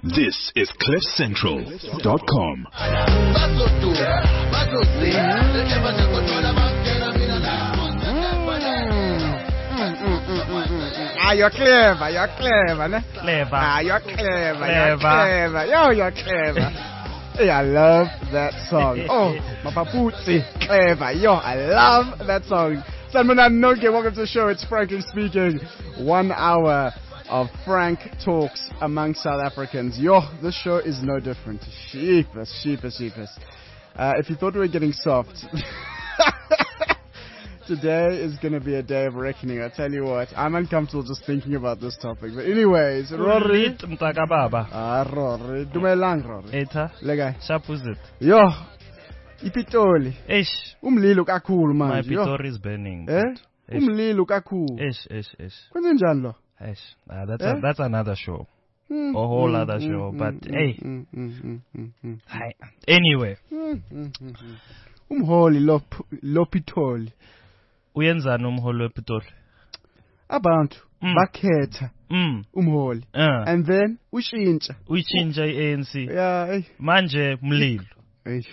This is CliffCentral.com. You're clever, ne? Clever. You're clever, Clever. Yo, you're clever. Hey, I love that song. Oh, Mapaputsi, clever. Yo, I love that song. Sanmanan Noke, welcome to the show. It's Frankly Speaking. 1 hour of frank talks among South Africans. Yo, this show is no different. Sheepus. If you thought we were getting soft, today is going to be a day of reckoning. I tell you what, I'm uncomfortable just thinking about this topic. But anyways, Rory. Rory. Dumelang, Rory. Eta. Lega. Shapuzit. Yo, Ipitoli. Ish. Umlilo kakhulu My manje. Pitori is burning. Umlilo kakhulu. Ish. Kwenze njani lo? Ish. That's another show. A whole other show. But hey. Hi. Anyway. Umholi lopitoli. Uyenzani umholi wePitori? Abantu bakhetha umholi. And then ushintsha i-ANC. Yeah, Manje mlilo. hey.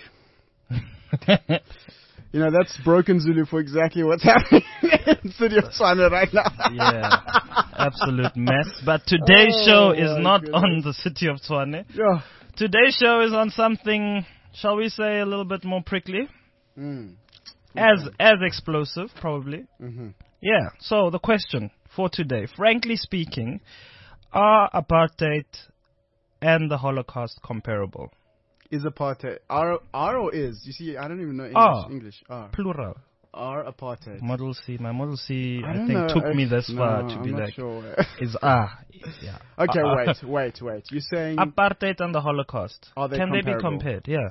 You know, that's broken Zulu for exactly what's happening in the city of Tshwane right now. Yeah, absolute mess. But today's show is not on the city of Tshwane. Yeah. Today's show is on something, shall we say, a little bit more prickly. As explosive, probably. Yeah, so the question for today, frankly speaking, are apartheid and the Holocaust comparable? Is apartheid R or is? You see, I don't even know English. R. Plural. R apartheid. Model C. My Model C, I think, know. took me this far to I'm be not like, sure. is R. Yeah. Okay, wait. You're saying apartheid and the Holocaust. Are they Can they be comparable? compared? Yeah.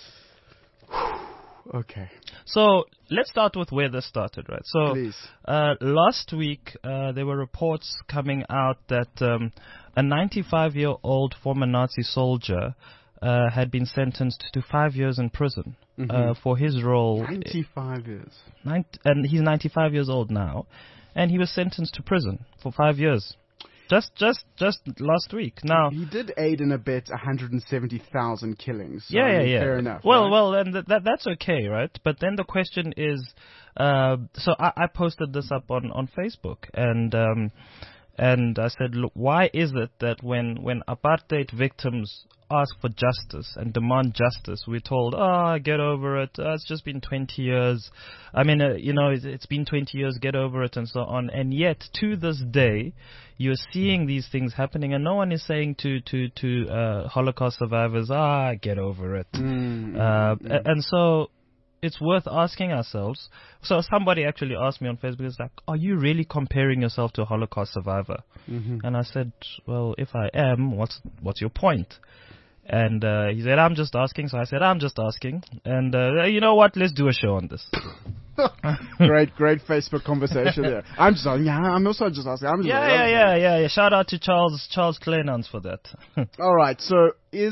Okay. So let's start with where this started, right? So Please. Last week there were reports coming out that a 95-year-old former Nazi soldier had been sentenced to 5 years in prison for his role. 95 years. And he's 95 years old now, and he was sentenced to prison for 5 years. Just last week. Now He did aid and abet 170,000 killings. So yeah. Fair enough. Well, right? and that's okay, right? But then the question is, so I posted this up on Facebook, and I said, look, why is it that when apartheid victims ask for justice and demand justice, we're told, get over it. It's just been 20 years. I mean, it's been 20 years, get over it, and so on. And yet, to this day, you're seeing these things happening, and no one is saying to Holocaust survivors, get over it. And so it's worth asking ourselves. So somebody actually asked me on Facebook, it's like, are you really comparing yourself to a Holocaust survivor? And I said, well, if I am, what's your point? And he said, I'm just asking. So I said, I'm just asking. And you know what? Let's do a show on this. Great Facebook conversation there. I'm also just asking. Yeah. Shout out to Charles Kleinans for that. All right. So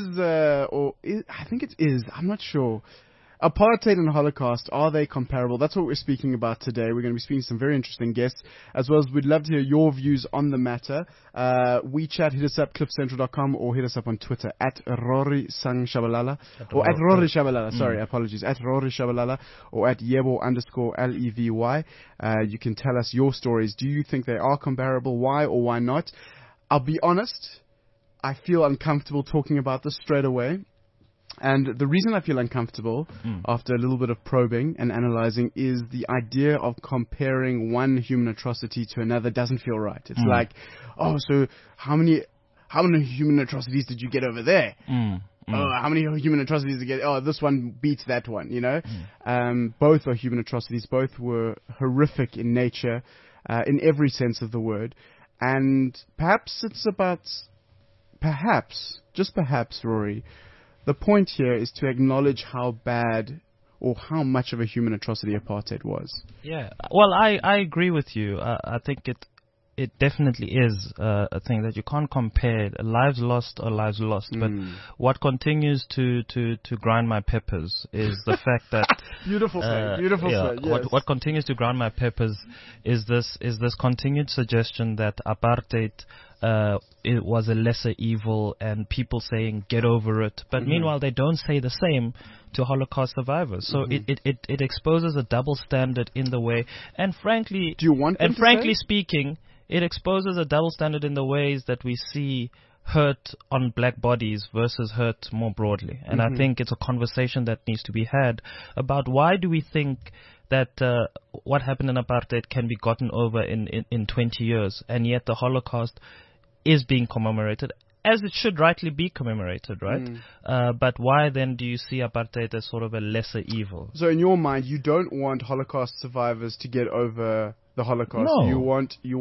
I think it is. I'm not sure. Apartheid and Holocaust, are they comparable? That's what we're speaking about today. We're going to be speaking to some very interesting guests, as well as we'd love to hear your views on the matter. WeChat, hit us up, cliffcentral.com, or hit us up on Twitter, at Rory Sang Shabalala, or at Rory Shabalala, apologies, at Rory Shabalala, or at Yebo_Levy. You can tell us your stories. Do you think they are comparable? Why or why not? I'll be honest, I feel uncomfortable talking about this straight away. And the reason I feel uncomfortable after a little bit of probing and analyzing is the idea of comparing one human atrocity to another doesn't feel right. It's like, so how many human atrocities did you get over there? How many human atrocities did you get? This one beats that one, you know? Both are human atrocities. Both were horrific in nature, in every sense of the word. And perhaps it's about, just perhaps, Rory, the point here is to acknowledge how bad or how much of a human atrocity apartheid was. Yeah. Well, I agree with you. I think it definitely is a thing that you can't compare. Lives lost are lives lost. But what continues to grind my peppers is the fact that beautiful say. Yes. What continues to grind my peppers is this continued suggestion that apartheid it was a lesser evil, and people saying get over it. But meanwhile, they don't say the same to Holocaust survivors. So it exposes a double standard in the way, and frankly, speaking, it exposes a double standard in the ways that we see hurt on black bodies versus hurt more broadly. And I think it's a conversation that needs to be had about why do we think that what happened in apartheid can be gotten over in 20 years, and yet the Holocaust is being commemorated, as it should rightly be commemorated, right? But why then do you see apartheid as sort of a lesser evil? So in your mind, you don't want Holocaust survivors to get over the Holocaust. No. You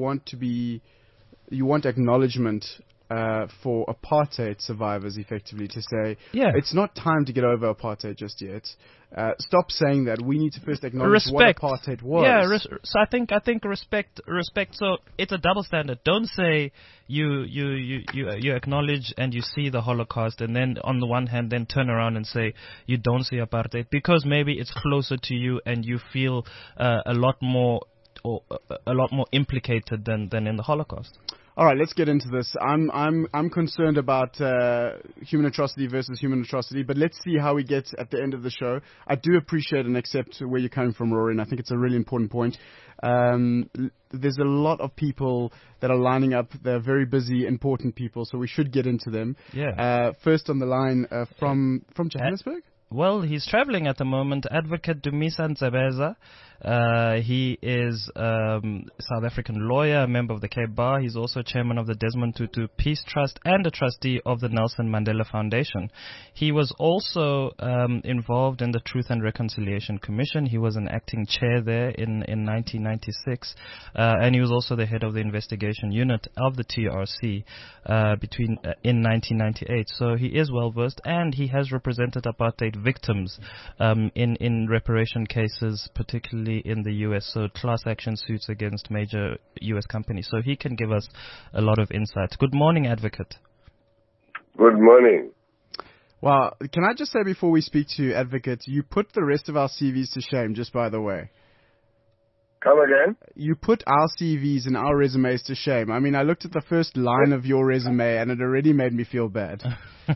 want acknowledgement for apartheid survivors, effectively, to say, it's not time to get over apartheid just yet. Stop saying that. We need to first acknowledge what apartheid was. Yeah, so I think respect. So it's a double standard. Don't say you acknowledge and you see the Holocaust, and then on the one hand, then turn around and say you don't see apartheid because maybe it's closer to you and you feel a lot more implicated than in the Holocaust. All right, let's get into this. I'm concerned about human atrocity versus human atrocity, but let's see how we get at the end of the show. I do appreciate and accept where you're coming from, Rory, and I think it's a really important point. There's a lot of people that are lining up. They're very busy, important people, so we should get into them. Yeah. First on the line from Johannesburg? Well, he's traveling at the moment. Advocate Dumisa Ntsebeza. He is a South African lawyer, a member of the Cape Bar. He's also chairman of the Desmond Tutu Peace Trust and a trustee of the Nelson Mandela Foundation. He was also involved in the Truth and Reconciliation Commission. He was an acting chair there in 1996, and he was also the head of the investigation unit of the TRC in 1998. So he is well versed, and he has represented apartheid victims in reparation cases, particularly in the US, so class action suits against major US companies. So he can give us a lot of insight. Good morning, Advocate. Good morning. Well, can I just say before we speak to you, Advocate, you put the rest of our CVs to shame, just by the way. Come again? You put our CVs and our resumes to shame. I mean, I looked at the first line of your resume and it already made me feel bad.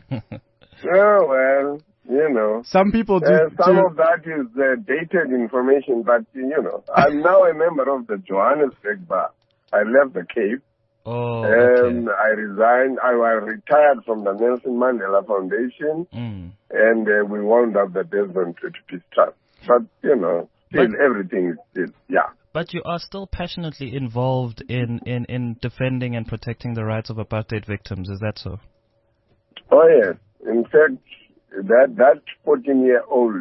Oh, well, you know. Some people do. Some of that is dated information, but, you know, I'm now a member of the Johannesburg Bar. I left the Cape. Oh, okay. I resigned. I retired from the Nelson Mandela Foundation, and we wound up the Desmond Tutu Peace Trust. But, you know, still everything is still, yeah. But you are still passionately involved in defending and protecting the rights of apartheid victims. Is that so? Oh, yes. In fact, that 14-year-old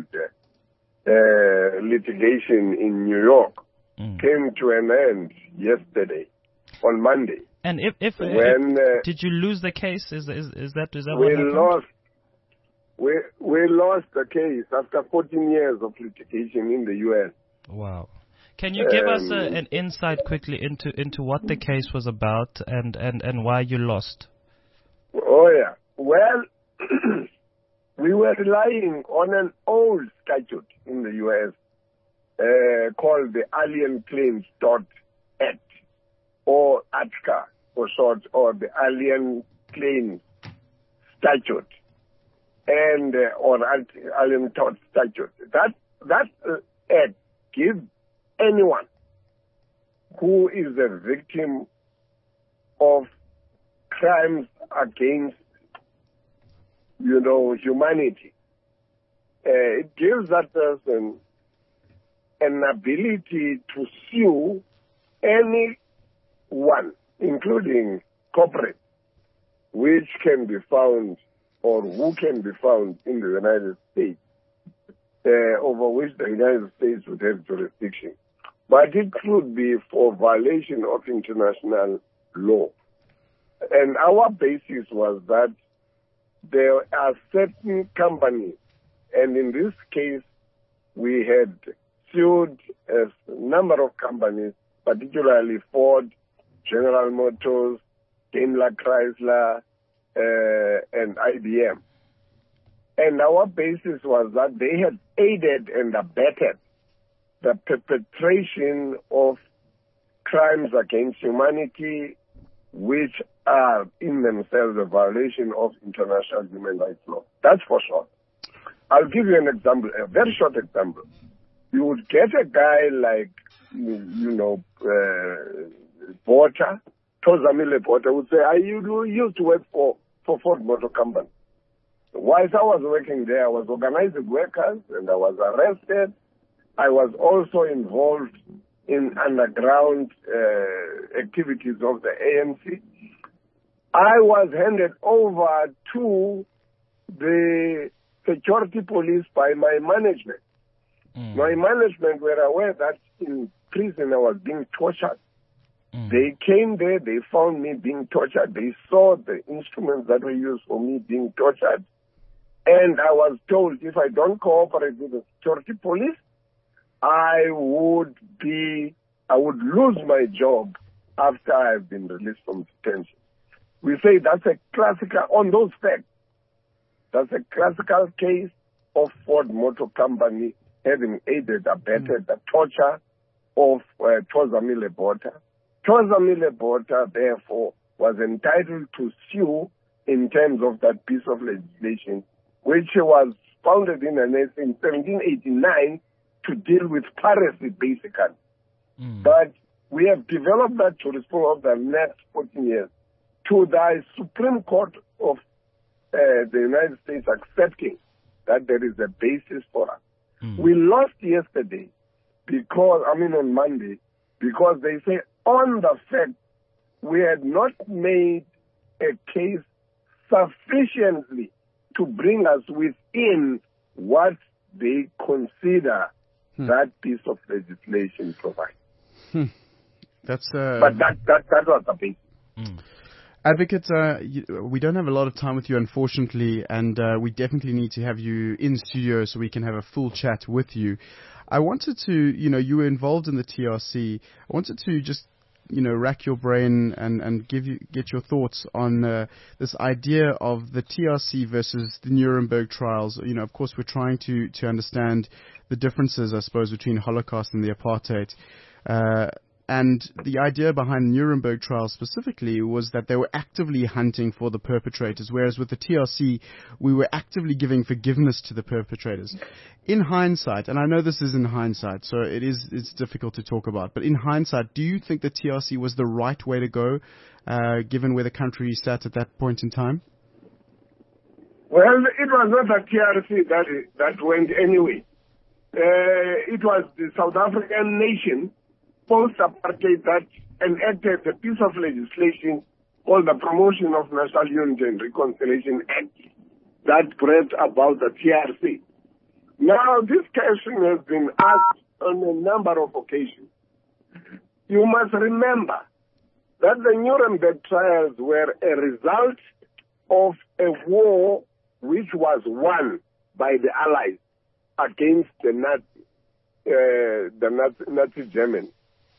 litigation in New York came to an end yesterday, on Monday. And if did you lose the case? Is that what happened? We lost the case after 14 years of litigation in the U.S. Wow. Can you give us an insight quickly into what the case was about and why you lost? Oh, yeah. Well, we were relying on an old statute in the U.S. Called the Alien Claims Act, or ATCA for short, or the Alien Claims Statute, and or Alien Tort Statute. That act gives anyone who is a victim of crimes against, you know, humanity, it gives that person an ability to sue anyone, including corporate, which can be found or who can be found in the United States, over which the United States would have jurisdiction. But it could be for violation of international law. And our basis was that there are certain companies, and in this case, we had sued a number of companies, particularly Ford, General Motors, Daimler Chrysler, and IBM. And our basis was that they had aided and abetted the perpetration of crimes against humanity, which are in themselves a violation of international human rights law. That's for sure. I'll give you an example, a very short example. You would get a guy like, Botha, Tozamile Botha would say, I used to work for Ford Motor Company. Whilst I was working there, I was organizing workers and I was arrested. I was also involved in underground activities of the ANC. I was handed over to the security police by my management. My management were aware that in prison I was being tortured. They came there, they found me being tortured. They saw the instruments that were used for me being tortured. And I was told if I don't cooperate with the security police, I would lose my job after I've been released from detention. We say that's a classical, on those facts, that's a classical case of Ford Motor Company having aided, abetted the torture of Tozamile Botha. Tozamile Botha, therefore, was entitled to sue in terms of that piece of legislation, which was founded in 1789 to deal with piracy, basically. But we have developed that to respond over the next 14 years to the Supreme Court of the United States accepting that there is a basis for us. We lost yesterday on Monday, because they say on the fact we had not made a case sufficiently to bring us within what they consider that piece of legislation provides. But that was the basis. Advocate, we don't have a lot of time with you, unfortunately, and we definitely need to have you in studio so we can have a full chat with you. I wanted to, you were involved in the TRC. I wanted to just, rack your brain and get your thoughts on this idea of the TRC versus the Nuremberg trials. Of course, we're trying to understand the differences, I suppose, between Holocaust and the apartheid. And the idea behind the Nuremberg trials specifically was that they were actively hunting for the perpetrators, whereas with the TRC, we were actively giving forgiveness to the perpetrators. In hindsight, and I know this is in hindsight, so it's difficult to talk about, but in hindsight, do you think the TRC was the right way to go, given where the country sat at that point in time? Well, it was not the TRC that went anyway. It was the South African nation post-apartheid that enacted a piece of legislation called the Promotion of National Unity and Reconciliation Act that brought about the TRC. Now, this question has been asked on a number of occasions. You must remember that the Nuremberg trials were a result of a war which was won by the Allies against the Nazi Germany.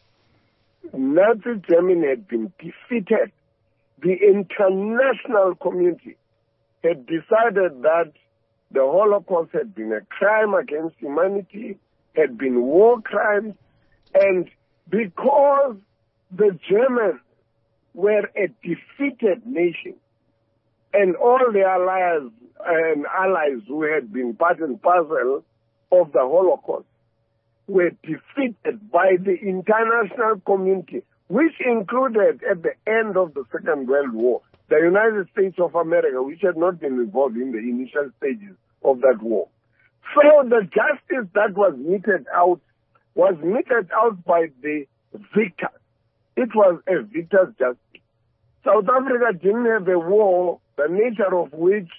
Nazi Germany had been defeated. The international community had decided that the Holocaust had been a crime against humanity, had been war crimes, and because the Germans were a defeated nation, and all the allies who had been part and parcel of the Holocaust were defeated by the international community, which included, at the end of the Second World War, the United States of America, which had not been involved in the initial stages of that war. So the justice that was meted out by the victors. It was a victor's justice. South Africa didn't have a war, the nature of which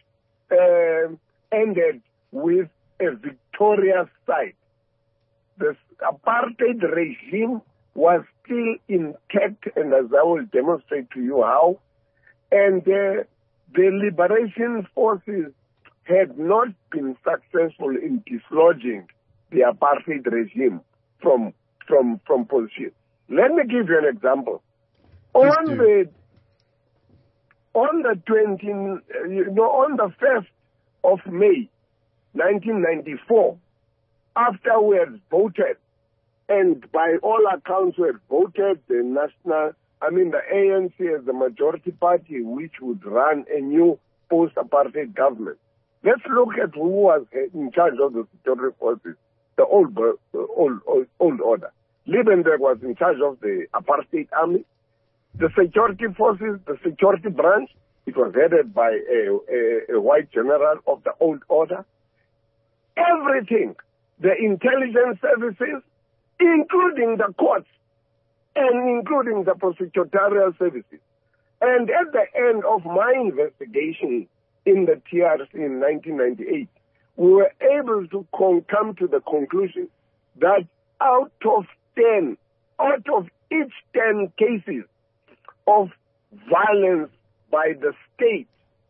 ended with a victorious side. The apartheid regime was still intact, and as I will demonstrate to you how, and the liberation forces had not been successful in dislodging the apartheid regime from position. Let me give you an example. On the 1st of May, 1994, after we had voted, and by all accounts we had voted the ANC as the majority party, which would run a new post-apartheid government. Let's look at who was in charge of the security forces, the old order. Liebenberg was in charge of the apartheid army. The security forces, the security branch, it was headed by a white general of the old order. Everything, the intelligence services, including the courts, and including the prosecutorial services. And at the end of my investigation in the TRC in 1998, we were able to come to the conclusion that out of each 10 cases of violence by the state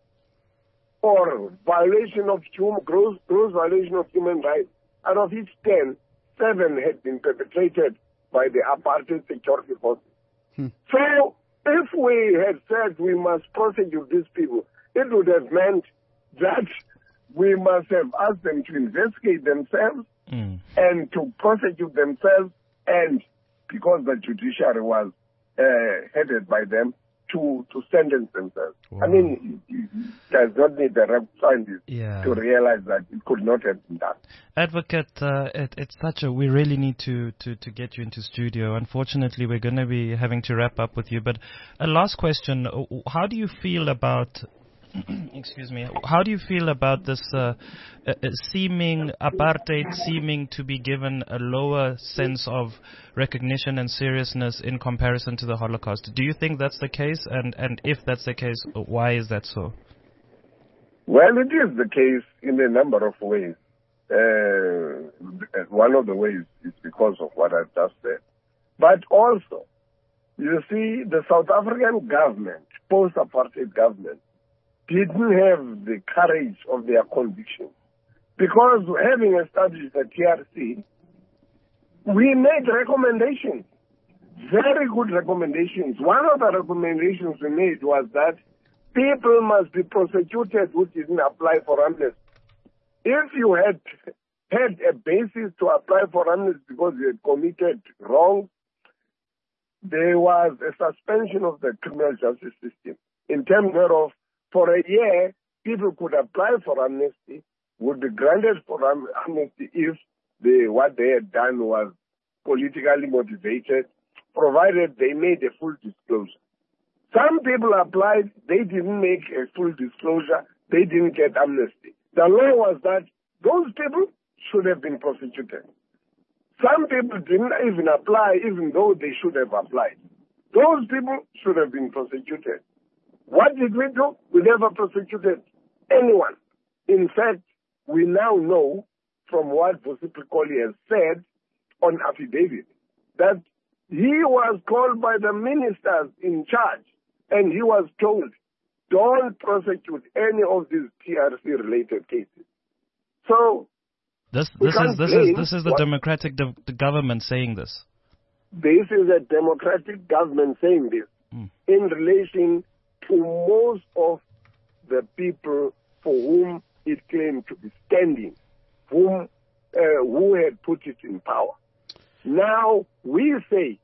or violation of gross violation of human rights, out of each 10, 7 had been perpetrated by the apartheid security forces. So if we had said we must prosecute these people, it would have meant that we must have asked them to investigate themselves and to prosecute themselves, and because the judiciary was headed by them, to sentence themselves. Wow. I mean, you does not need the rap scientists to realize that it could not have been done. Advocate, it's such a, we really need to get you into studio. Unfortunately, we're going to be having to wrap up with you. But a last question, how do you feel about excuse me, how do you feel about this seeming apartheid seeming to be given a lower sense of recognition and seriousness in comparison to the Holocaust? Do you think that's the case? And if that's the case, why is that so? Well, it is the case in a number of ways. One of the ways is because of what I've just said. But also, you see, the South African government, post-apartheid government, didn't have the courage of their conviction. Because having established the TRC, we made recommendations, very good recommendations. One of the recommendations we made was that people must be prosecuted who didn't apply for amnesty. If you had a basis to apply for amnesty because you had committed wrong, there was a suspension of the criminal justice system. In terms of, for a year, people could apply for amnesty, would be granted for amnesty if what they had done was politically motivated, provided they made a full disclosure. Some people applied, they didn't make a full disclosure, they didn't get amnesty. The law was that those people should have been prosecuted. Some people didn't even apply, even though they should have applied. Those people should have been prosecuted. What did we do? We never prosecuted anyone. In fact, we now know from what Vusi Pikoli has said on affidavit that he was called by the ministers in charge and he was told, don't prosecute any of these TRC-related cases. So, this is the democratic government saying this. This is a democratic government saying this in relation to most of the people for whom it claimed to be standing, who had put it in power. Now, we say,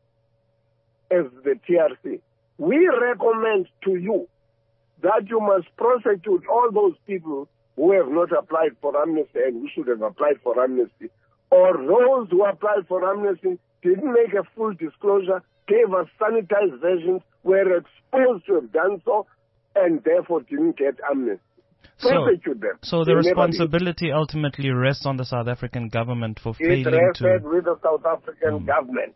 as the TRC, we recommend to you that you must prosecute all those people who have not applied for amnesty and who should have applied for amnesty, or those who applied for amnesty didn't make a full disclosure, gave us sanitized versions, were exposed to have done so, and therefore didn't get amnesty. Prosecute them. So the responsibility ultimately rests on the South African government for failing to... It rested with the South African government.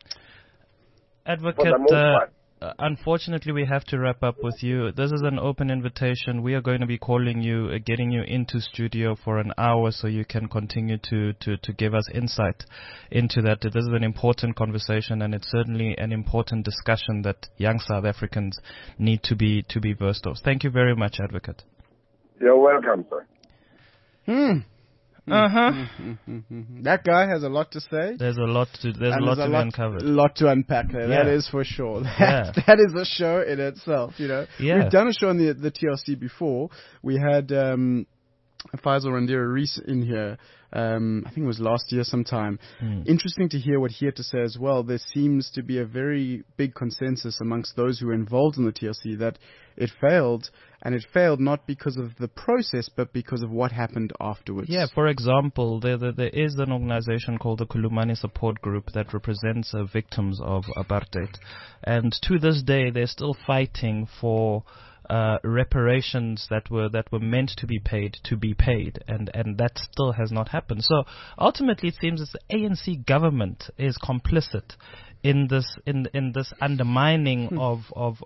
Advocate, unfortunately we have to wrap up with you. This is an open invitation. We are going to be calling you, getting you into studio for an hour so you can continue to give us insight into that. This is an important conversation and it's certainly an important discussion that young South Africans need to be versed of. Thank you very much, Advocate. You're welcome, sir. That guy has a lot to say. There's a lot to be uncovered. Lot to unpack there. Yeah. That is for sure. Yeah. That is a show in itself. Yeah. We've done a show on the TLC before. We had Faisal Randira Rees in here. I think it was last year sometime. Interesting to hear what he had to say as well. There seems to be a very big consensus amongst those who were involved in the TLC that it failed, and it failed not because of the process, but because of what happened afterwards. Yeah, for example, there is an organization called the Kulumani Support Group that represents victims of apartheid, and to this day they're still fighting for reparations that were meant to be paid, and that still has not happened. So ultimately, it seems that the ANC government is complicit in this undermining of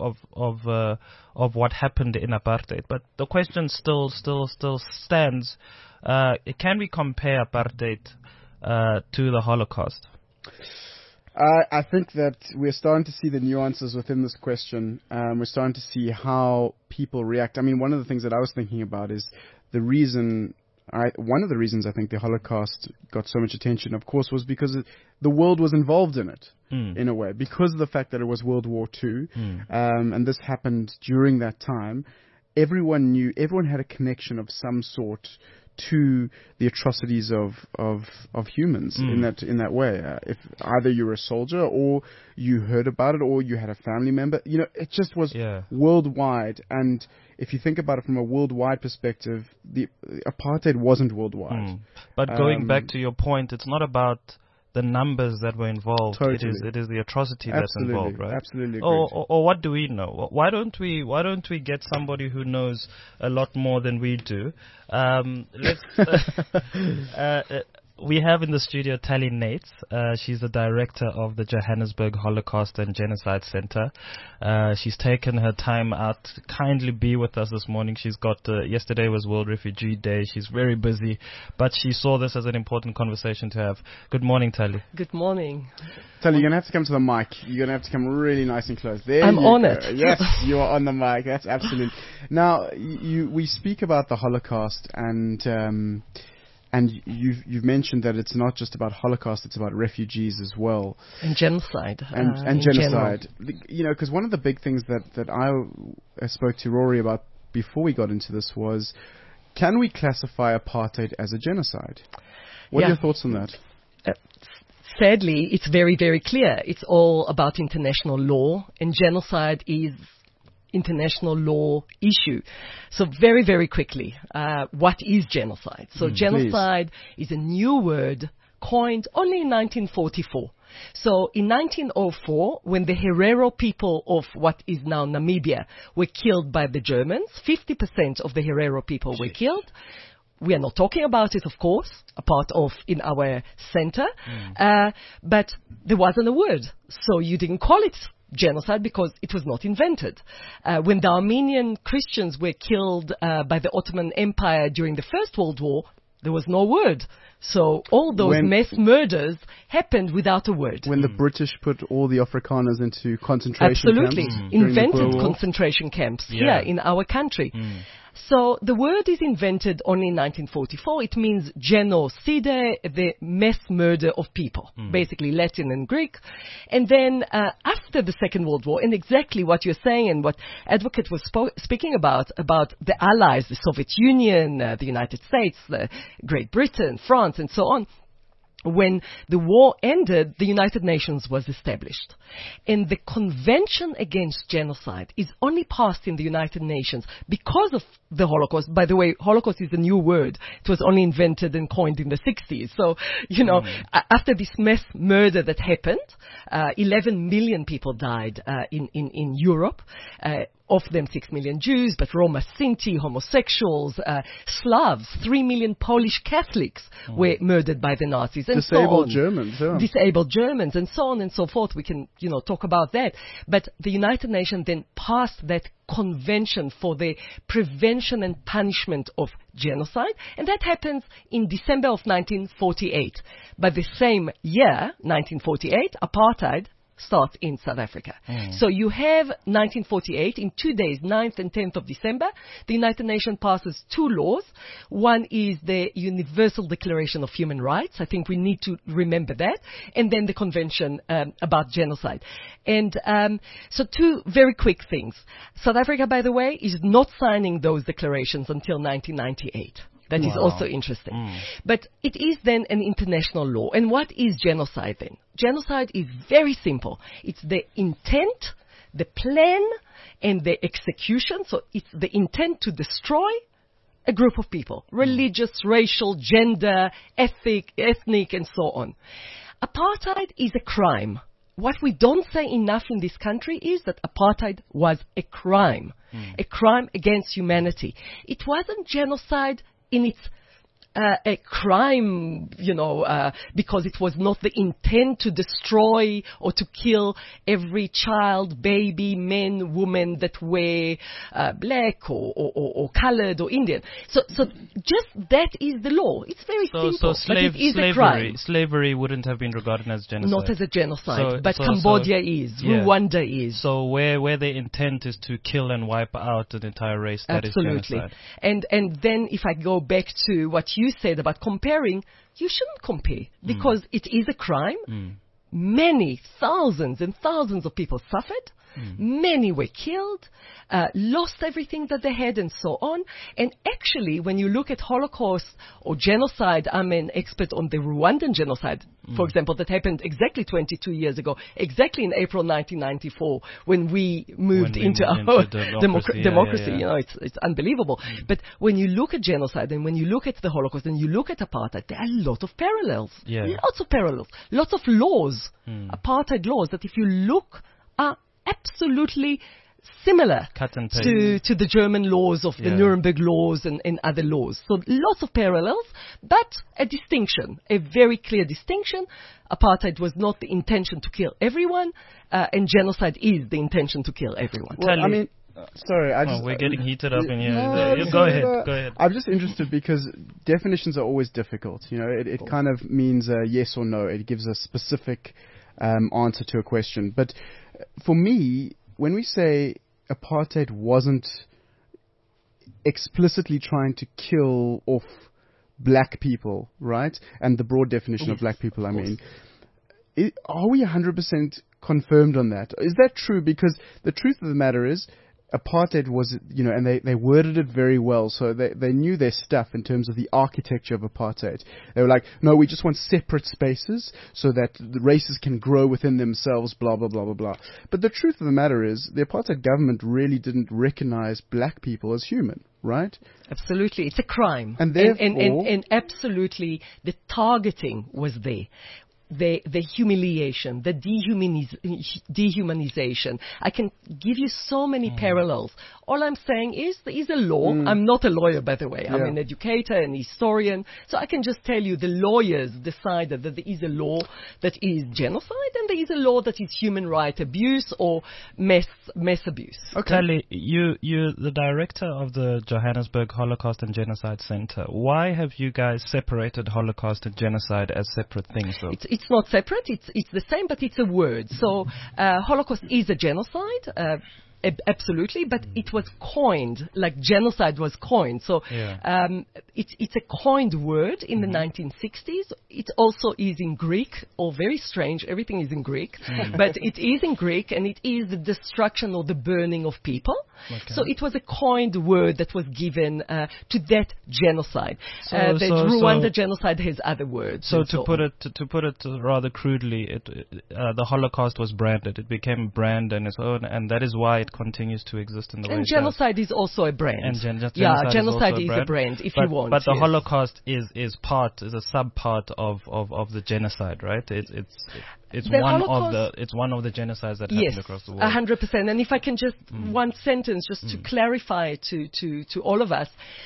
what happened in apartheid. But the question still stands: can we compare apartheid to the Holocaust? I think that we're starting to see the nuances within this question. We're starting to see how people react. I mean, one of the things that I was thinking about is one of the reasons I think the Holocaust got so much attention, of course, was because the world was involved in it, in a way, because of the fact that it was World War II, and this happened during that time. Everyone had a connection of some sort to the atrocities of humans in that way. If either you were a soldier or you heard about it or you had a family member, it just was worldwide. And if you think about it from a worldwide perspective, the apartheid wasn't worldwide. But going back to your point, it's not about the numbers that were involved. Totally. It is the atrocity that's involved, right? Absolutely. Or what do we know? Why don't we get somebody who knows a lot more than we do? We have in the studio Tali Nates. She's the director of the Johannesburg Holocaust and Genocide Center. She's taken her time out to kindly be with us this morning. She's got, yesterday was World Refugee Day. She's very busy, but she saw this as an important conversation to have. Good morning, Tali. Good morning. Tali, you're going to have to come to the mic. You're going to have to come really nice and close. There I'm on go. it. Yes, you are on the mic. That's absolutely. Now, we speak about the Holocaust and you've mentioned that it's not just about Holocaust, it's about refugees as well. And genocide. And genocide. Because one of the big things that I spoke to Rory about before we got into this was, can we classify apartheid as a genocide? What are your thoughts on that? Sadly, it's very, very clear. It's all about international law, and genocide is international law issue. So very, very quickly, what is genocide? So genocide is a new word coined only in 1944. So in 1904, when the Herero people of what is now Namibia were killed by the Germans, 50% of the Herero people were killed. We are not talking about it, of course, a part of in our center, but there wasn't a word. So you didn't call it genocide because it was not invented. When the Armenian Christians were killed by the Ottoman Empire during the First World War, there was no word. So all those mass murders happened without a word. When the British put all the Afrikaners into concentration camps. Absolutely. Invented concentration camps here in our country. So the word is invented only in 1944. It means genocide, the mass murder of people, basically Latin and Greek. And then after the Second World War, and exactly what you're saying and what Advocate was speaking about the Allies, the Soviet Union, the United States, Great Britain, France, and so on. When the war ended, the United Nations was established. And the Convention Against Genocide is only passed in the United Nations because of the Holocaust. By the way, Holocaust is a new word. It was only invented and coined in the 60s. So, after this mass murder that happened, 11 million people died in Europe. Of them 6 million Jews, but Roma, Sinti, homosexuals, Slavs, 3 million Polish Catholics were murdered by the Nazis, and disabled so Germans, disabled Germans, and so on and so forth. We can, talk about that. But the United Nations then passed that convention for the prevention and punishment of genocide, and that happens in December of 1948. But the same year, 1948, apartheid starts in South Africa. So you have 1948, in 2 days, 9th and 10th of December, the United Nations passes two laws. One is the Universal Declaration of Human Rights. I think we need to remember that. And then the Convention about Genocide. And so two very quick things. South Africa, by the way, is not signing those declarations until 1998. That is also interesting. But it is then an international law. And what is genocide then? Genocide is very simple. It's the intent, the plan, and the execution. So it's the intent to destroy a group of people. Religious, racial, gender, ethnic, and so on. Apartheid is a crime. What we don't say enough in this country is that apartheid was a crime against humanity. It wasn't genocide in its a crime, because it was not the intent to destroy or to kill every child, baby, man, woman that were black or colored or Indian. So just that is the law. It's very simple, but it is a crime. Slavery wouldn't have been regarded as genocide. Not as a genocide, but Cambodia is, Rwanda is. So where the intent is to kill and wipe out an entire race, that is genocide. And then if I go back to what you said about comparing, you shouldn't compare because it is a crime. Many thousands and thousands of people suffered. Many were killed, lost everything that they had, and so on. And actually, when you look at Holocaust or genocide, I'm an expert on the Rwandan genocide, for example, that happened exactly 22 years ago, exactly in April 1994, when we moved into our democracy. It's unbelievable. But when you look at genocide and when you look at the Holocaust and you look at apartheid, there are a lot of parallels. Lots of parallels. Lots of laws, apartheid laws, that if you look are absolutely similar to the German laws of the Nuremberg laws and other laws. So lots of parallels, but a distinction, a very clear distinction. Apartheid was not the intention to kill everyone, and genocide is the intention to kill everyone. Well, sorry, we're getting heated up in here. Go ahead. I'm just interested because definitions are always difficult. It kind of means yes or no. It gives a specific answer to a question. But for me, when we say apartheid wasn't explicitly trying to kill off black people, right? And the broad definition of black people, are we 100% confirmed on that? Is that true? Because the truth of the matter is, apartheid was, and they worded it very well, so they knew their stuff in terms of the architecture of apartheid. They were like, no, we just want separate spaces so that the races can grow within themselves, blah, blah, blah, blah, blah. But the truth of the matter is, the apartheid government really didn't recognize black people as human, right? Absolutely. It's a crime. And therefore... And absolutely, the targeting was there. The humiliation, the dehumanization. I can give you so many parallels. All I'm saying is there is a law. I'm not a lawyer, by the way. I'm an educator, an historian. So I can just tell you the lawyers decided that there is a law that is genocide and there is a law that is human right abuse or mass abuse. Okay. Tali, you're the director of the Johannesburg Holocaust and Genocide Center. Why have you guys separated Holocaust and genocide as separate things? It's not separate. It's the same, but it's a word. So Holocaust is a genocide. Absolutely, but it was coined, like genocide was coined. So it's a coined word in the 1960s. It also is in Greek, or very strange, everything is in Greek, but it is in Greek, and it is the destruction or the burning of people. Okay. So it was a coined word that was given to that genocide. The Rwanda genocide has other words. So to put it rather crudely, the Holocaust was branded. It became a brand on its own, and that is why it continues to exist in the way it does. And genocide is also a brand. And genocide is a brand, if you want. But the Holocaust is a sub-part of the genocide, right? It's one of the genocides that happened across the world. 100%. And if I can just one sentence just to clarify to all of us,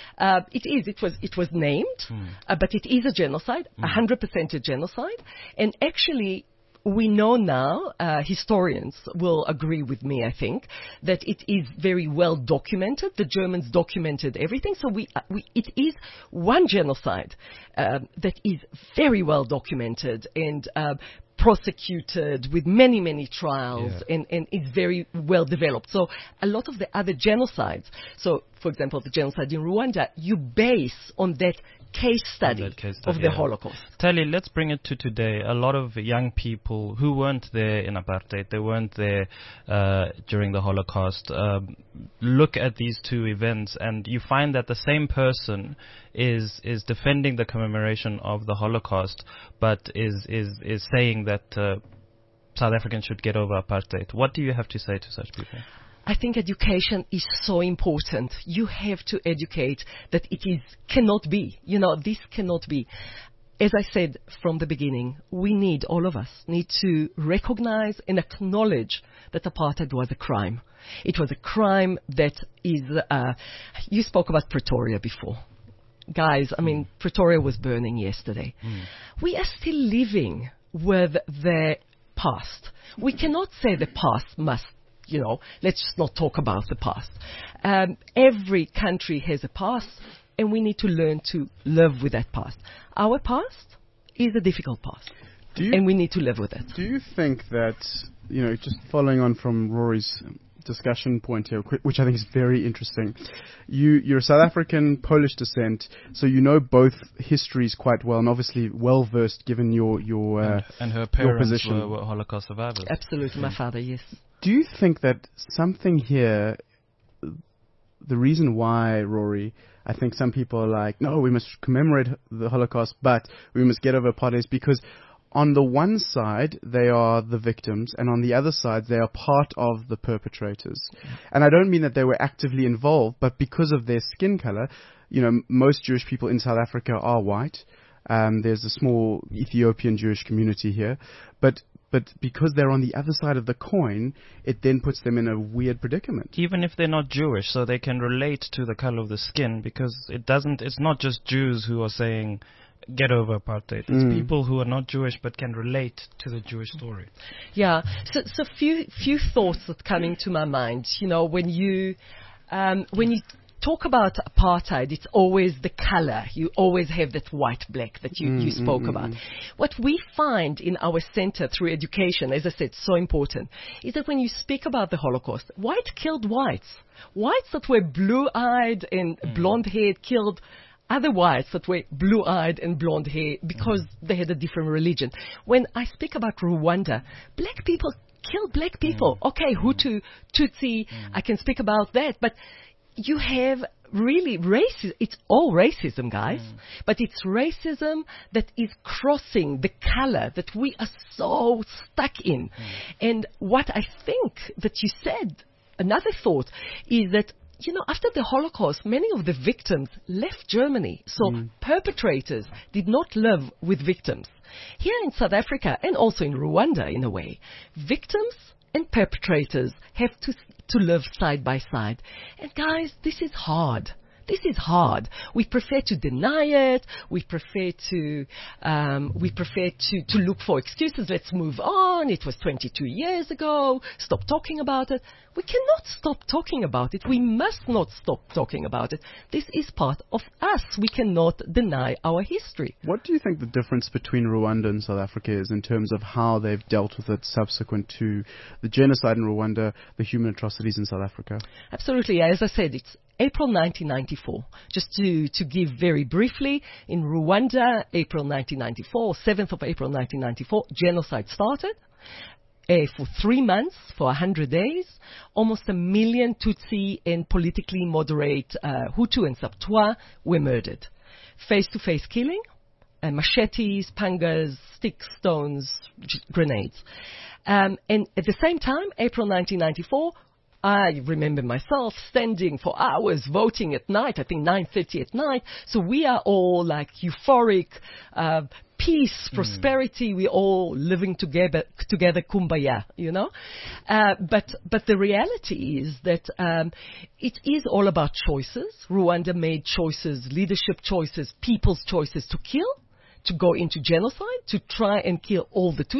it was named, but it is a genocide, 100% a genocide, and actually. we know now, historians will agree with me, I think, that it is very well documented. The Germans documented everything. So it is one genocide that is very well documented and prosecuted with many, many trials and is very well developed. So a lot of the other genocides, so for example, the genocide in Rwanda, you base on that case study of the Holocaust. Tali, let's bring it to today. A lot of young people who weren't there in apartheid, they weren't there during the Holocaust, look at these two events, and you find that the same person is defending the commemoration of the Holocaust, but is saying that South Africans should get over apartheid. What do you have to say to such people? I think education is so important. You have to educate that cannot be. This cannot be. As I said from the beginning, all of us need to recognize and acknowledge that apartheid was a crime. It was a crime that is, you spoke about Pretoria before. Guys, Pretoria was burning yesterday. We are still living with the past. We cannot say the past must, let's just not talk about the past. Every country has a past, and we need to learn to live with that past. Our past is a difficult past, and we need to live with it. Do you think that, just following on from Rory's discussion point here, which I think is very interesting, you're South African, Polish descent, so you know both histories quite well, and obviously well versed given your and her parents position. were Holocaust survivors. Absolutely, my father, yes. Do you think that something here, the reason why, Rory, I think some people are like, no, we must commemorate the Holocaust, but we must get over apartheid, is because on the one side, they are the victims, and on the other side, they are part of the perpetrators. And I don't mean that they were actively involved, but because of their skin color, most Jewish people in South Africa are white. There's a small Ethiopian Jewish community here, but because they're on the other side of the coin, it then puts them in a weird predicament. Even if they're not Jewish, so they can relate to the color of the skin, because it's not just Jews who are saying, get over apartheid. It's people who are not Jewish but can relate to the Jewish story. Yeah. So few thoughts that come into my mind. When you talk about apartheid, it's always the color. You always have that white-black that you spoke about. What we find in our center through education, as I said, so important, is that when you speak about the Holocaust, white killed whites. Whites that were blue-eyed and blonde-haired killed other whites that were blue-eyed and blonde hair because they had a different religion. When I speak about Rwanda, black people kill black people. Okay, Hutu, Tutsi, I can speak about that, but you have really racism. It's all racism, guys, but it's racism that is crossing the color that we are so stuck in. And what I think that you said, another thought, is that after the Holocaust, many of the victims left Germany. So perpetrators did not live with victims. Here in South Africa, and also in Rwanda in a way, victims and perpetrators have to live side by side. And guys, this is hard. This is hard. We prefer to deny it. We prefer to look for excuses. Let's move on. It was 22 years ago. Stop talking about it. We cannot stop talking about it. We must not stop talking about it. This is part of us. We cannot deny our history. What do you think the difference between Rwanda and South Africa is in terms of how they've dealt with it subsequent to the genocide in Rwanda, the human atrocities in South Africa? Absolutely. As I said, it's April 1994. Just to give very briefly, in Rwanda, April 1994, 7th of April 1994, genocide started. For 3 months, for 100 days, almost 1 million Tutsi and politically moderate Hutu and Subtwa were murdered. Face-to-face killing, machetes, pangas, sticks, stones, grenades. And at the same time, April 1994, I remember myself standing for hours voting at night, I think 9:30 at night. So we are all like euphoric, peace, prosperity. We're all living together, kumbaya, But the reality is that it is all about choices. Rwanda made choices, leadership choices, people's choices to kill, to go into genocide, to try and kill all the Tutsis.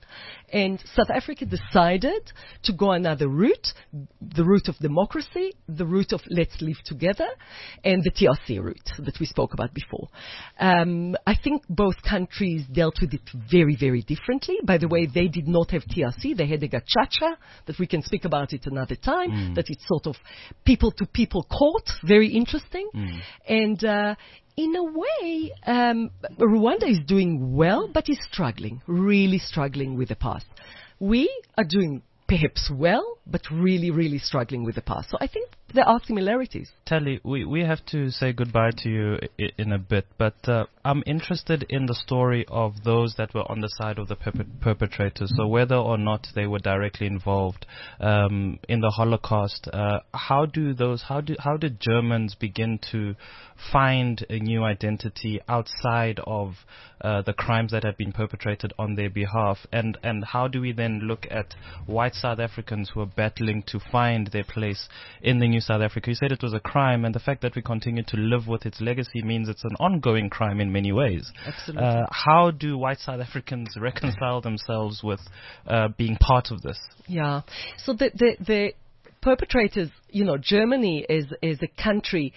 And South Africa decided to go another route, the route of democracy, the route of let's live together, and the TRC route that we spoke about before. I think both countries dealt with it very, very differently. By the way, they did not have TRC. They had a gacaca, that we can speak about it another time, that it's sort of people-to-people court, very interesting. And in a way, Rwanda is doing well, but is struggling, really struggling with the past. We are doing perhaps well, but really, really struggling with the past. So I think there are similarities. Tali, we have to say goodbye to you in a bit, but I'm interested in the story of those that were on the side of the perpetrators. So whether or not they were directly involved in the Holocaust, how did Germans begin to find a new identity outside of the crimes that had been perpetrated on their behalf, and how do we then look at white South Africans who are battling to find their place in the new South Africa? You said it was a crime, and the fact that we continue to live with its legacy means it's an ongoing crime in many ways. Absolutely. How do white South Africans reconcile themselves with being part of this? Yeah. So the perpetrators, Germany is a country.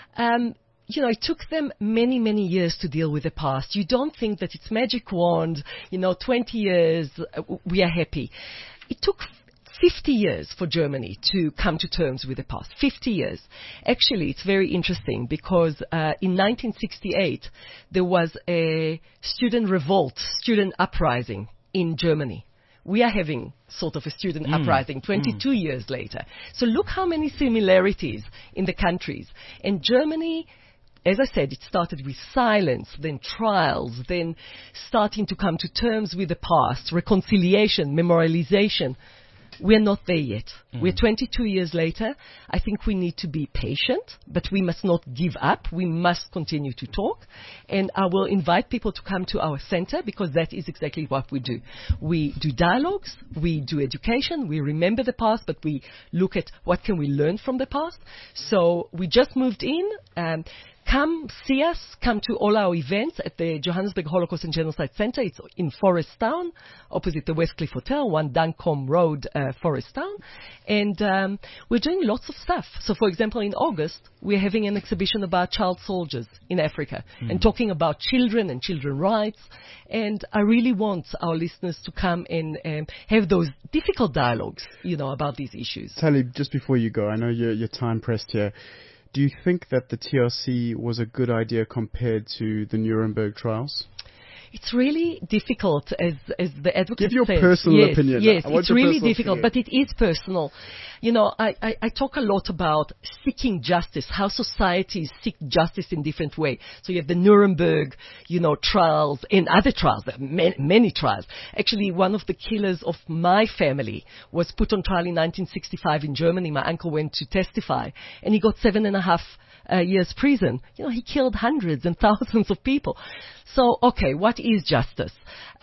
It took them many, many years to deal with the past. You don't think that it's magic wand, 20 years, we are happy. It took 50 years for Germany to come to terms with the past. 50 years. Actually, it's very interesting because in 1968, there was a student revolt, student uprising in Germany. We are having sort of a student uprising 22 years later. So look how many similarities in the countries. And Germany, as I said, it started with silence, then trials, then starting to come to terms with the past, reconciliation, memorialization. We're not there yet. We're 22 years later. I think we need to be patient, but we must not give up. We must continue to talk. And I will invite people to come to our center because that is exactly what we do. We do dialogues, we do education, we remember the past, but we look at what can we learn from the past. So we just moved in. Come see us, come to all our events at the Johannesburg Holocaust and Genocide Center. It's in Forest Town, opposite the Westcliff Hotel, 1 Duncombe Road, Forest Town. And we're doing lots of stuff. So, for example, in August, we're having an exhibition about child soldiers in Africa and talking about children and children's rights. And I really want our listeners to come and have those difficult dialogues, about these issues. Tali, just before you go, I know you're time pressed here. Do you think that the TRC was a good idea compared to the Nuremberg trials? It's really difficult, as the advocate says. Give your personal opinion. Yes, it's really difficult, but it is personal. I talk a lot about seeking justice, how societies seek justice in different ways. So you have the Nuremberg, trials and other trials, many trials. Actually, one of the killers of my family was put on trial in 1965 in Germany. My uncle went to testify, and he got 7.5 years prison. He killed hundreds and thousands of people. So, okay, what is justice?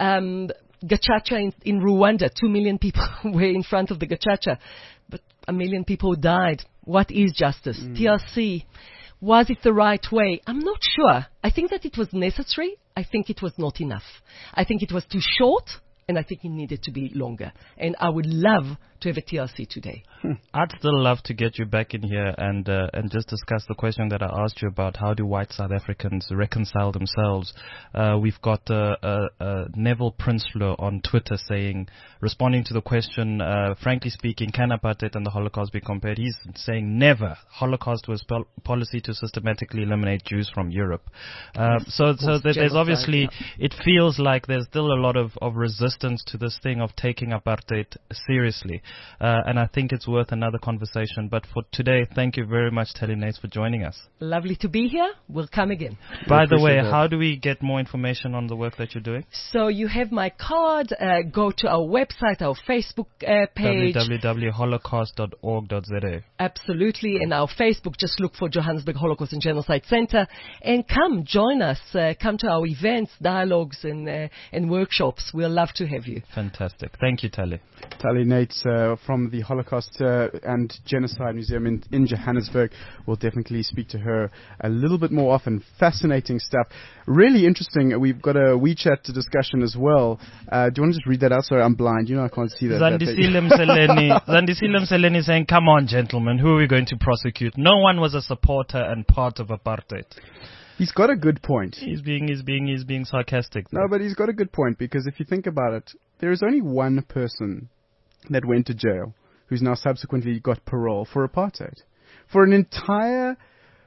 Gacaca in Rwanda, 2 million people were in front of the Gacaca, but 1 million people died. What is justice? TRC, was it the right way? I'm not sure. I think that it was necessary. I think it was not enough. I think it was too short, and I think it needed to be longer. And I would love to have a TRC today. I'd still love to get you back in here and just discuss the question that I asked you about how do white South Africans reconcile themselves. We've got Neville Prinsloo on Twitter responding to the question, frankly speaking, can apartheid and the Holocaust be compared? He's saying never. Holocaust was policy to systematically eliminate Jews from Europe. So there's obviously, it feels like there's still a lot of resistance to this thing of taking apartheid seriously. And I think it's worth another conversation. But for today, thank you very much, Tali Nates, for joining us. Lovely to be here. We'll come again. By the way, how do we get more information on the work that you're doing? So you have my card. Go to our website, our Facebook page. www.holocaust.org.za. Absolutely. And our Facebook, just look for Johannesburg Holocaust and Genocide Center. And come, join us. Come to our events, dialogues, and workshops. We'll love to have you. Fantastic. Thank you, Tali. Tali Nates, from the Holocaust and Genocide Museum in Johannesburg. We'll definitely speak to her a little bit more often. Fascinating stuff. Really interesting. We've got a WeChat discussion as well. Do you want to just read that out? Sorry, I'm blind. I can't see that. Zandisilim Seleni saying, come on, gentlemen, who are we going to prosecute? No one was a supporter and part of apartheid. He's got a good point. He's being sarcastic. No, but he's got a good point, because if you think about it, there is only one person that went to jail who's now subsequently got parole for apartheid. For an entire...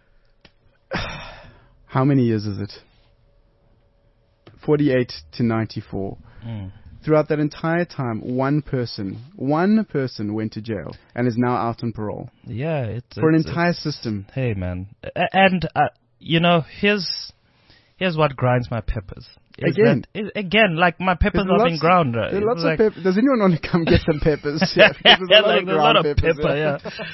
How many years is it? 48 to 94. Throughout that entire time, one person went to jail and is now out on parole. Yeah. For an entire system. Hey, man. And... here's what grinds my peppers. Again, like my peppers are being ground. Right? There are lots of peppers. Does anyone want to come get some peppers? There's a lot of pepper.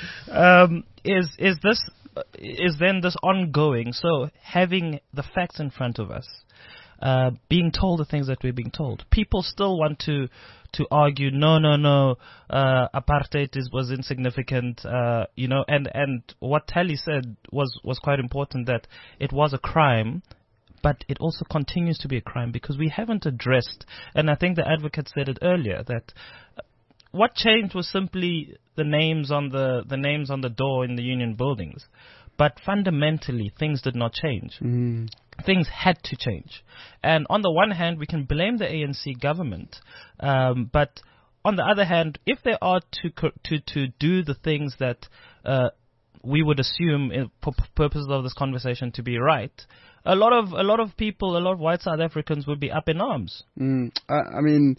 Is then this ongoing? So having the facts in front of us, being told the things that we're being told, people still want to argue no, apartheid was insignificant, and what Tali said was quite important, that it was a crime, but it also continues to be a crime because we haven't addressed, and I think the advocate said it earlier, that what changed was simply the names on the door in the union buildings, but fundamentally things did not change. Things had to change. And on the one hand, we can blame the ANC government, but on the other hand, if they are to do the things that we would assume, for purposes of this conversation, to be right, a lot of people, a lot of white South Africans would be up in arms. I mean...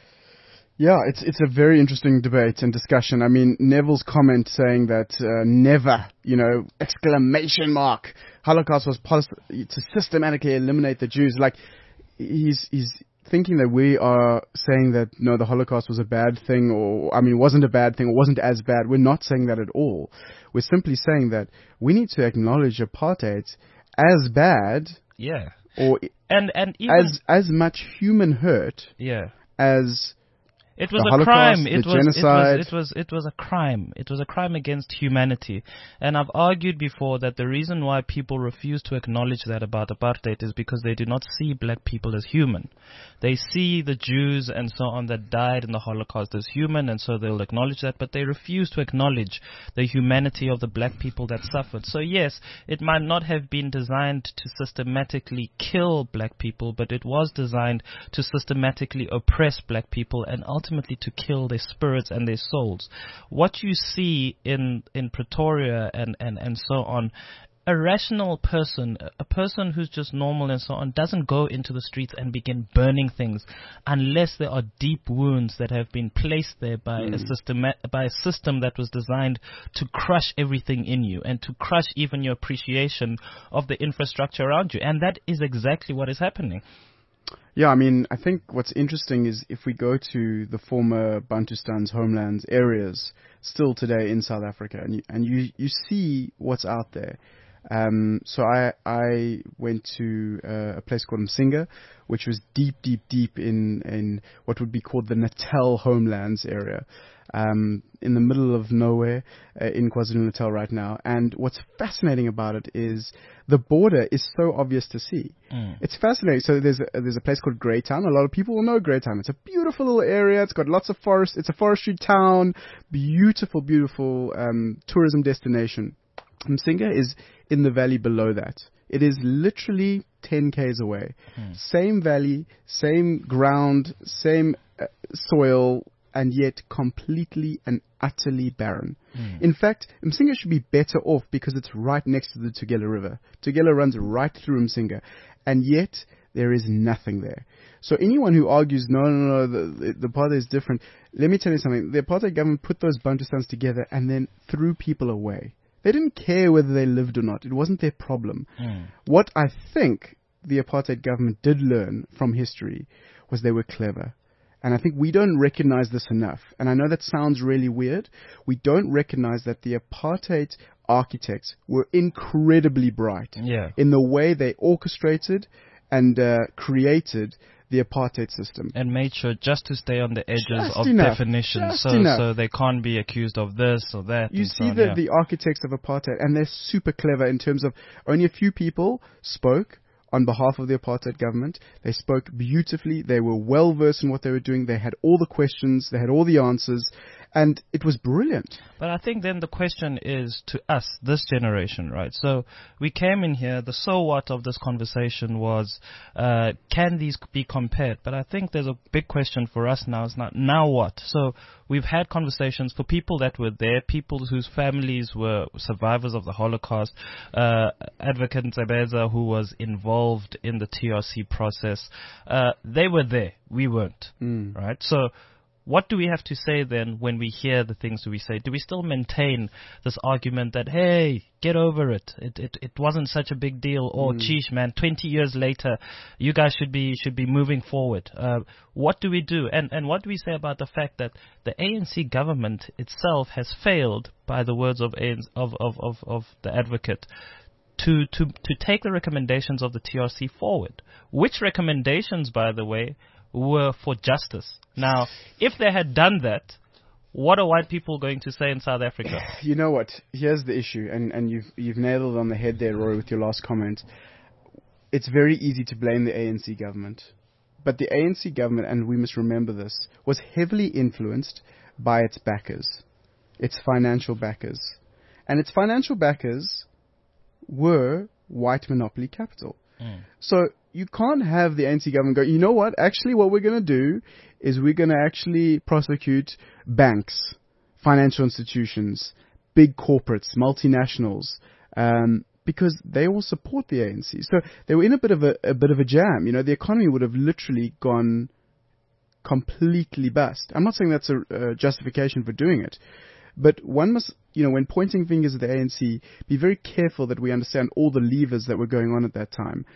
Yeah, it's a very interesting debate and discussion. I mean, Neville's comment saying that never, exclamation mark, Holocaust was to systematically eliminate the Jews. Like, he's thinking that we are saying that, no, the Holocaust was a bad thing, wasn't a bad thing, or wasn't as bad. We're not saying that at all. We're simply saying that we need to acknowledge apartheid as bad. Yeah. Or and even as much human hurt. Yeah. As... It was a crime. It was a crime. It was a crime against humanity. And I've argued before that the reason why people refuse to acknowledge that about apartheid is because they do not see black people as human. They see the Jews and so on that died in the Holocaust as human, and so they'll acknowledge that, but they refuse to acknowledge the humanity of the black people that suffered. So yes, it might not have been designed to systematically kill black people, but it was designed to systematically oppress black people and ultimately to kill their spirits and their souls. What you see in Pretoria and so on, a rational person, a person who's just normal and so on, doesn't go into the streets and begin burning things unless there are deep wounds that have been placed there by a system that was designed to crush everything in you and to crush even your appreciation of the infrastructure around you. And that is exactly what is happening. Yeah, I mean, I think what's interesting is if we go to the former Bantustan's homelands areas still today in South Africa, and you see what's out there. So I went to a place called Msinga, which was deep in what would be called the Natal homelands area, in the middle of nowhere in KwaZulu-Natal right now. And what's fascinating about it is the border is so obvious to see. It's fascinating. So there's a place called Greytown. A lot of people will know Greytown. It's a beautiful little area. It's got lots of forest. It's a forestry town. Beautiful tourism destination. Msinga is in the valley below that. It is literally 10 k's away. Same valley, same ground, same soil, and yet completely and utterly barren. In fact, Msinga should be better off because it's right next to the Tugela River. Tugela runs right through Msinga, and yet there is nothing there. So anyone who argues, no, the apartheid is different, let me tell you something. The apartheid government put those Bantustans together and then threw people away. They didn't care whether they lived or not. It wasn't their problem. What I think the apartheid government did learn from history was they were clever. And I think we don't recognize this enough. And I know that sounds really weird. We don't recognize that the apartheid architects were incredibly bright in the way they orchestrated and created the the apartheid system. And made sure just to stay on the edges Just of enough. definitions, Just enough. so they can't be accused of this or that. You and so see on, the architects of apartheid, and they're super clever in terms of only a few people spoke on behalf of the apartheid government. They spoke beautifully. They were well versed in what they were doing. They had all the questions. They had all the answers. And it was brilliant. But I think then the question is to us, this generation, right? So we came in here, the so what of this conversation was, can these be compared? But I think there's a big question for us now, is now what? So we've had conversations for people that were there, people whose families were survivors of the Holocaust, Advocate Ntsebeza, who was involved in the TRC process. They were there. We weren't, right? So what do we have to say then when we hear the things that we say? Do we still maintain this argument that, hey, get over it, it wasn't such a big deal, or geez, man, 20 years later, you guys should be moving forward? What do we do? And what do we say about the fact that the ANC government itself has failed, by the words of the advocate, to take the recommendations of the TRC forward? Which recommendations, by the way, were for justice. Now, if they had done that, what are white people going to say in South Africa? You know what? Here's the issue, and you've nailed it on the head there, Roy, with your last comment. It's very easy to blame the ANC government. But the ANC government, and we must remember this, was heavily influenced by its backers, its financial backers. And its financial backers were white monopoly capital. So you can't have the ANC government go, you know what, actually what we're going to do is we're going to actually prosecute banks, financial institutions, big corporates, multinationals, because they all support the ANC. So they were in a bit of a jam. You know, the economy would have literally gone completely bust. I'm not saying that's a justification for doing it, but one must, when pointing fingers at the ANC, be very careful that we understand all the levers that were going on at that time.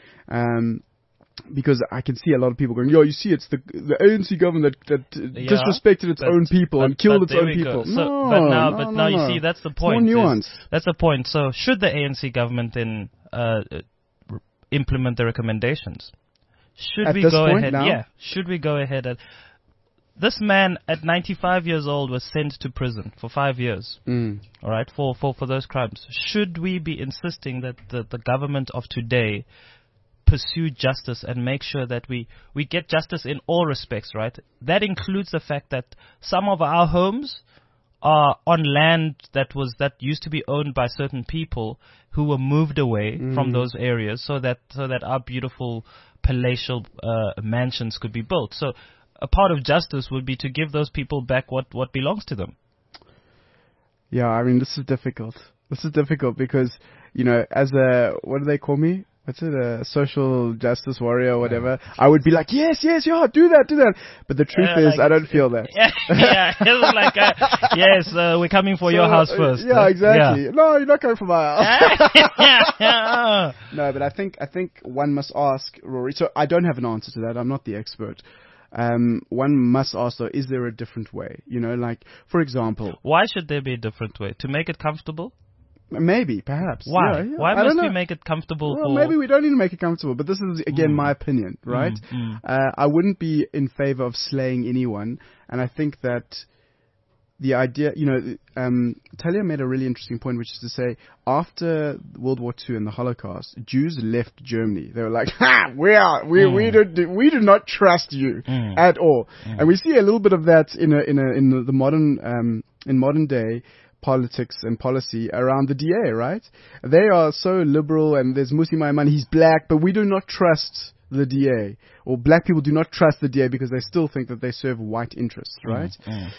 Because I can see a lot of people going, yo, you see, it's the ANC government that disrespected its own people and killed its own people. But now you see, that's the point. It's more nuanced. That's the point. So should the ANC government then implement the recommendations? Should we go ahead? Yeah. Should we go ahead? This man at 95 years old was sent to prison for 5 years. All right, for those crimes. Should we be insisting that the government of today pursue justice and make sure that we get justice in all respects, right? That includes the fact that some of our homes are on land that used to be owned by certain people who were moved away from those areas so that our beautiful palatial mansions could be built. So a part of justice would be to give those people back what belongs to them. Yeah, I mean, this is difficult. This is difficult because, as what do they call me? What's it, a social justice warrior or whatever? I would be like, yes, yeah, do that. But the truth is, I don't feel that. Yeah, it's like, yes, we're coming for your house first. Yeah, exactly. Yeah. No, you're not coming for my house. No, but I think one must ask, Rory. So I don't have an answer to that. I'm not the expert. One must ask, though, is there a different way? Like, for example, why should there be a different way? To make it comfortable? Maybe, perhaps. Why? Yeah. Why must we make it comfortable? Well, maybe we don't need to make it comfortable, but this is, again, my opinion, right? I wouldn't be in favor of slaying anyone, and I think that the idea, Talia made a really interesting point, which is to say, after World War II and the Holocaust, Jews left Germany. They were like, we do not trust you at all. And we see a little bit of that in the modern day politics and policy around the DA, right? They are so liberal, and there's Musi Maimane, he's black, but we do not trust the DA. Or black people do not trust the DA because they still think that they serve white interests, right?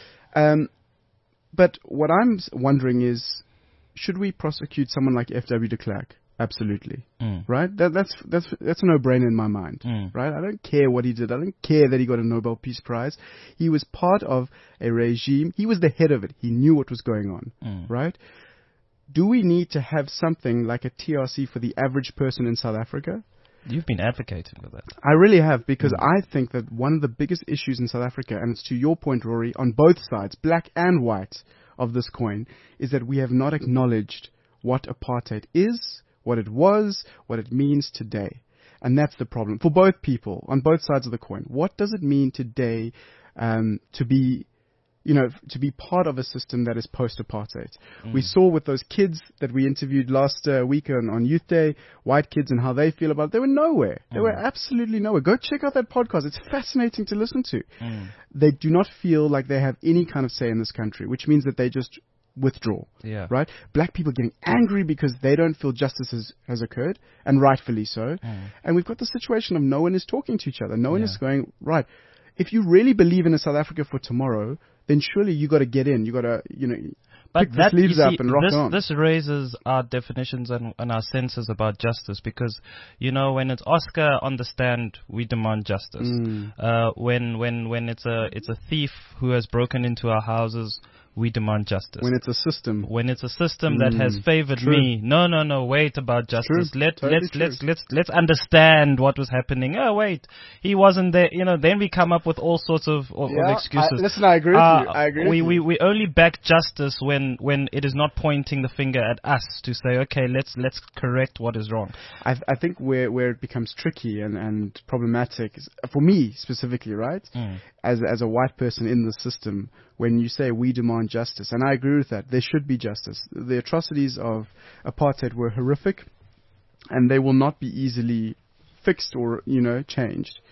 But what I'm wondering is, should we prosecute someone like F.W. de Klerk? Absolutely. Right? That's a no-brainer in my mind. Right? I don't care what he did. I don't care that he got a Nobel Peace Prize. He was part of a regime. He was the head of it. He knew what was going on. Right? Do we need to have something like a TRC for the average person in South Africa? You've been advocating for that. I really have, because I think that one of the biggest issues in South Africa, and it's to your point, Rory, on both sides, black and white of this coin, is that we have not acknowledged what apartheid is, what it was, what it means today. And that's the problem for both people on both sides of the coin. What does it mean today to be part of a system that is post-apartheid? We saw with those kids that we interviewed last week on Youth Day, white kids, and how they feel about it. They were nowhere. They were absolutely nowhere. Go check out that podcast. It's fascinating to listen to. They do not feel like they have any kind of say in this country, which means that they just withdraw. Yeah. Right? Black people getting angry because they don't feel justice has occurred, and rightfully so. And we've got the situation of no one is talking to each other. No one is going, right, if you really believe in a South Africa for tomorrow, then surely you got to get in. You got to, pick the sleeves up and rock on. This raises our definitions and our senses about justice, because, when it's Oscar on the stand, we demand justice. When it's a thief who has broken into our houses, we demand justice. When it's a system. When it's a system that has favored me. No, wait about justice. Let's understand what was happening. Oh, wait, he wasn't there. Then we come up with all sorts of excuses. I agree with you. We only back justice when it is not pointing the finger at us to say, okay, let's correct what is wrong. I think where it becomes tricky and problematic is, for me specifically, right? As a white person in the system, when you say we demand justice, and I agree with that, there should be justice. The atrocities of apartheid were horrific, and they will not be easily fixed or changed.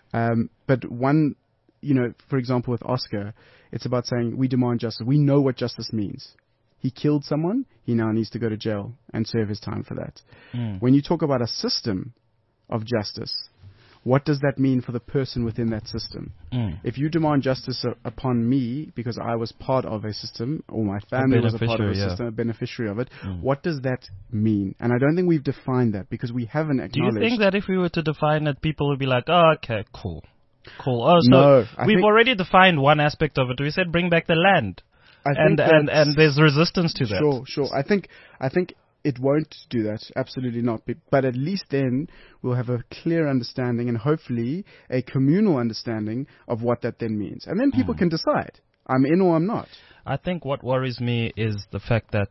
But one, for example, with Oscar, it's about saying we demand justice. We know what justice means. He killed someone. He now needs to go to jail and serve his time for that. When you talk about a system of justice, what does that mean for the person within that system? If you demand justice upon me because I was part of a system, or my family was a part of a system, a beneficiary of it, what does that mean? And I don't think we've defined that, because we haven't acknowledged. Do you think that if we were to define it, people would be like, oh, okay, cool. Oh, so we've already defined one aspect of it. We said bring back the land. And there's resistance to that. Sure. I think it won't do that. Absolutely not. But at least then we'll have a clear understanding, and hopefully a communal understanding of what that then means. And then people can decide, I'm in or I'm not. I think what worries me is the fact that,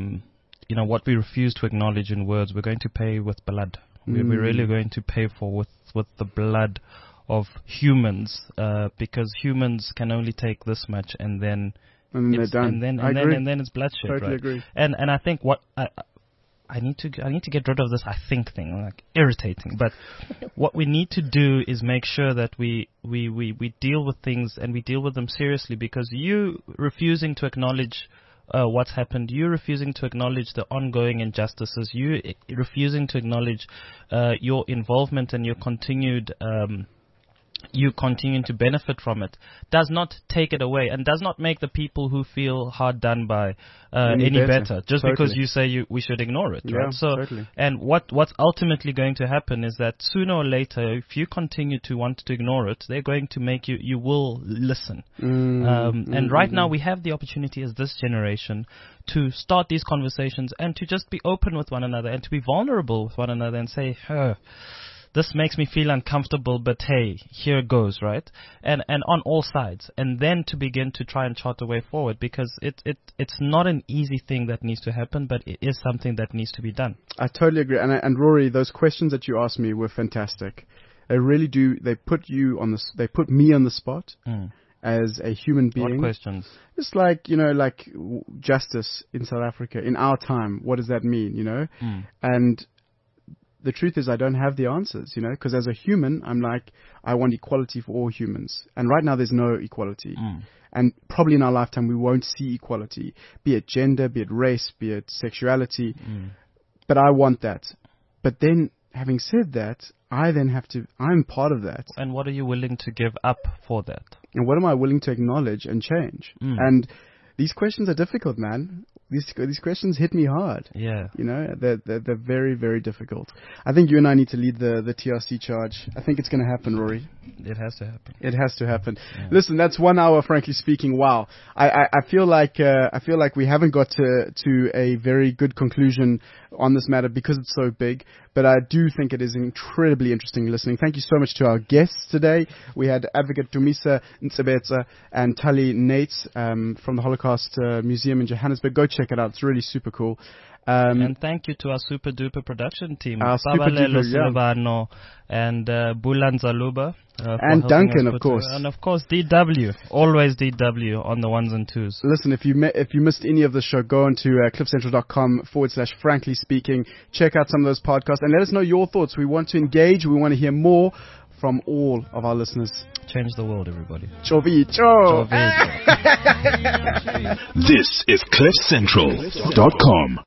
what we refuse to acknowledge in words, we're going to pay with blood. We're really going to pay for with the blood of humans, because humans can only take this much, and then they're done. And then it's bloodshed. Totally right? agree. And I think what I need to get rid of this I think thing, like irritating. But what we need to do is make sure that we deal with things, and we deal with them seriously, because you refusing to acknowledge what's happened, you refusing to acknowledge the ongoing injustices, you refusing to acknowledge your involvement and your continued you continuing to benefit from it, does not take it away, and does not make the people who feel hard done by any better. Just because you say we should ignore it, right? So, and what's ultimately going to happen is that sooner or later, if you continue to want to ignore it, they're going to make you will listen. And right now we have the opportunity as this generation to start these conversations, and to just be open with one another, and to be vulnerable with one another, and say, this makes me feel uncomfortable, but hey, here it goes, right? And on all sides. And then to begin to try and chart a way forward, because it's not an easy thing that needs to happen, but it is something that needs to be done. I totally agree. And Rory, those questions that you asked me were fantastic. They really do. They put me on the spot. As a human being. What questions? It's like, justice in South Africa, in our time, what does that mean, And the truth is I don't have the answers, because as a human, I'm like, I want equality for all humans. And right now there's no equality. And probably in our lifetime we won't see equality, be it gender, be it race, be it sexuality. But I want that. But then, having said that, I'm part of that. And what are you willing to give up for that? And what am I willing to acknowledge and change? And these questions are difficult, man. These questions hit me hard. Yeah. They're very, very difficult. I think you and I need to lead the TRC charge. I think it's going to happen, Rory. It has to happen. It has to happen. Yeah. Listen, that's 1 hour, frankly speaking. Wow. I feel like we haven't got to a very good conclusion on this matter because it's so big. But I do think it is incredibly interesting listening. Thank you so much to our guests today. We had Advocate Dumisa Ntsebetsa and Tali Nates from the Holocaust Museum in Johannesburg. Go check it out. It's really super cool. And thank you to our super duper production team, Our super Babalelo duper, yeah. Silvano and Bulan Zaluba. And Duncan, of course. And of course, DW. Always DW on the ones and twos. Listen, if you missed any of the show, go on to cliffcentral.com/frankly speaking. Check out some of those podcasts and let us know your thoughts. We want to engage. We want to hear more from all of our listeners. Change the world, everybody. Chovicho. This is cliffcentral.com.